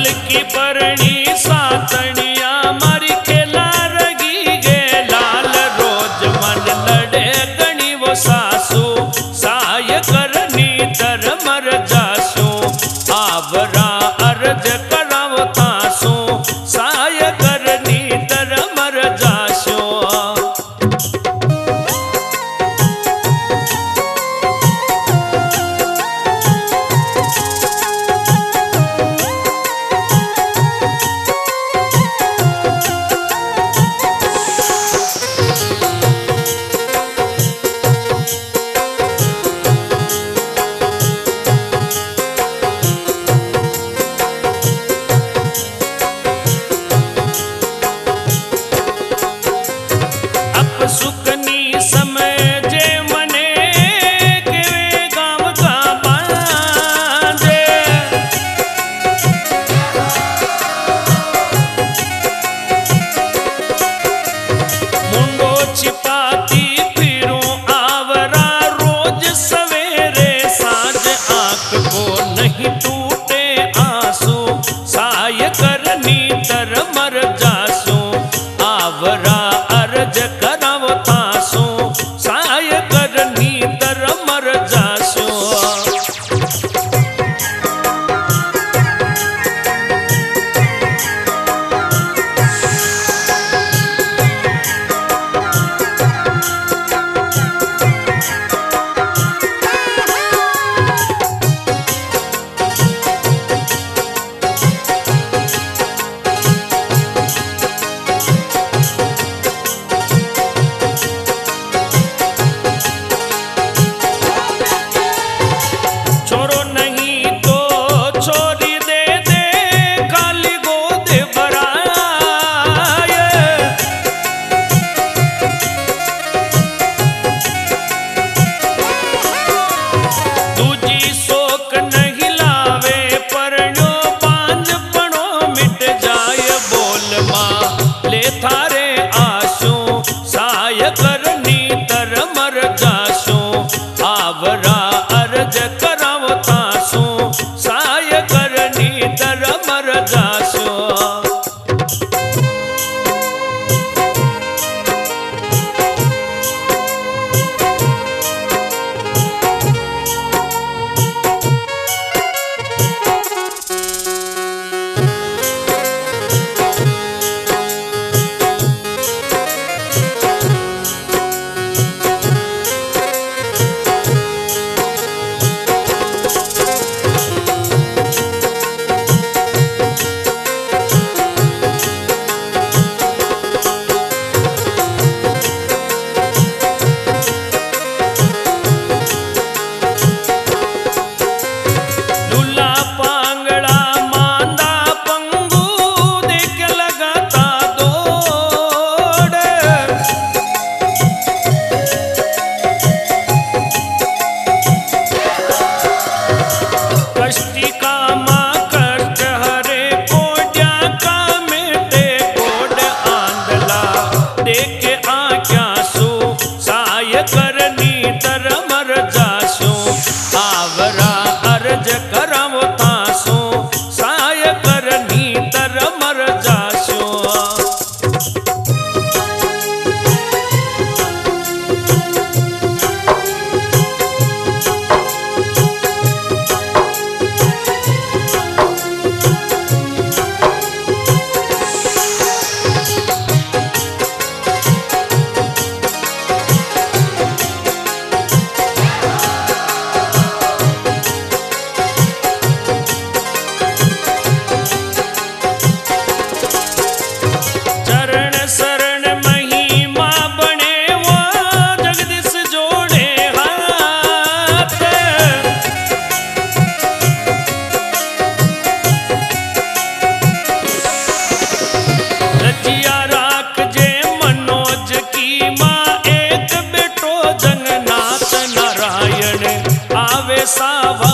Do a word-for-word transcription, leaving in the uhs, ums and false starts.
हल्की परणी सातणिया मारी खेला रगी गे लाल रोज मन लड़े गणी वो सासू साय करनी तर मर जासू आवरा अर्ज कराव तासू साय करनी तर मर जासू सुकनी समय जे मने केवे गाम का बांधे मुंडो छिपाती फिरूं आवरा रोज सवेरे साँझ आँख को नहीं टूटे आंसू साय करनी तर मर जासू आवरा अर्ज कराव तासू साय करनी तर मर जासू थारे आशू साय करनी तर मर जासू आवरा अर्ज कराव तासू साय करनी तर मर जासू सावा